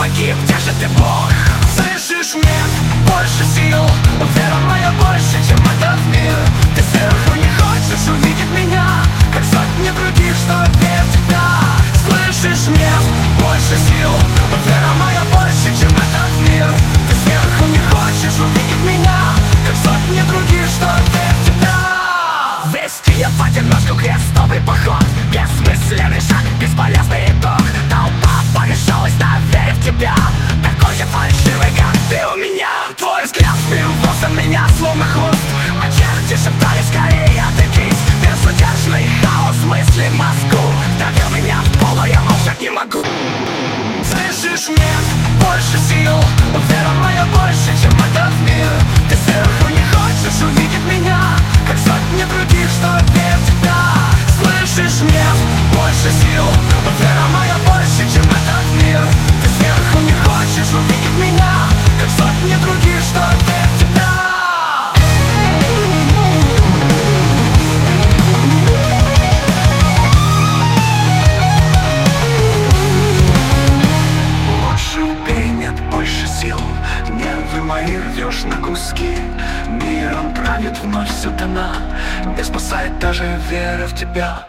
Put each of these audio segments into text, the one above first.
Помоги, где же ты, Бог? Слышишь, нет больше сил, вера моя больше, чем этот мир. Ты сверху не хочешь увидеть меня, как сотни других, что верят в тебя. Слышишь, нет больше сил, вера моя больше, чем этот мир. Ты сверху не хочешь увидеть меня, как сотни других, что верят в тебя. Вести в одиночку крестовый поход, бессмысленный шаг, бесполезный итог. Толпа помешалась на вере в тебя, такой же фальшивый, как ты у меня. Твой взгляд впился в меня, словно хвост. А черти шептали: скорее отойдись. Безудержный хаос мыслей в мозгу давил меня в пол, но я молчать не могу. Слышишь, нет больше сил, вера моя больше, чем этот мир. Ты сверху не хочешь увидеть меня, как сотни других, что верят в тебя. Слышишь, нет больше сил, вера моя больше, чем этот мир. Ты сверху не хочешь увидеть меня, как сотни других, что верят в тебя. Лучше убей, нет больше сил, нервы мои рвешь на куски. Миром правит вновь сатана, не спасает даже вера в тебя.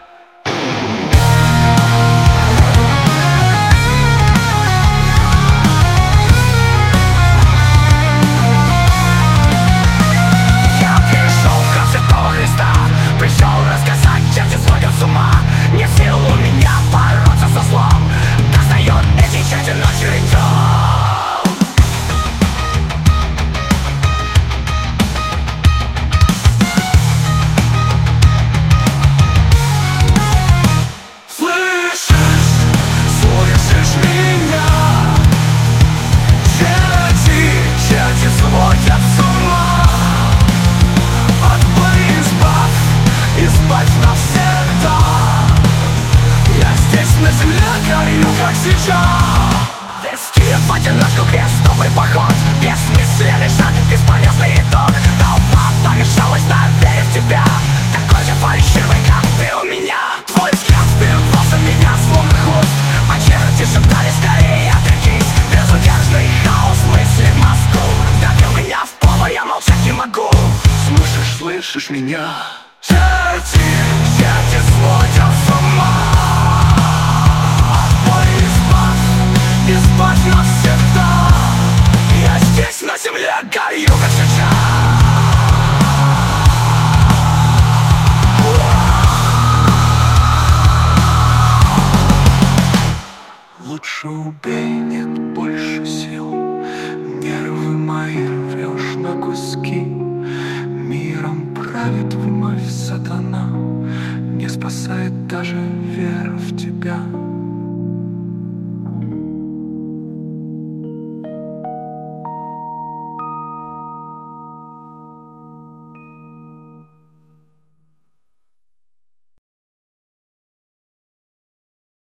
Я пришел в храм Святого Христа, пришел рассказать, черти сходят с ума. Не в силу у меня бороться со злом, достает эти черти ночью и днем. Слышишь меня? Черти сводят с ума. От боли избавь навсегда. Я здесь на земле горю, как свеча. Вести в одиночку крестовый поход, бессмысленный шаг, бесполезный итог. Толпа помешалась на вере в тебя, такой же фальшивый, как ты у меня. Твой взгляд впился в меня, словно хвост. А черти шептали: скорее отойдись. Безудержный хаос мыслей в мозгу давил меня в пол, но я молчать не могу. Слышишь меня? Черти сводят с ума. От боли избавь навсегда. Я здесь на земле горю, как свеча. Лучше убей, нет больше сил, нервы мои рвешь на куски. Миром правит вновь сатана, не спасает даже вера в тебя.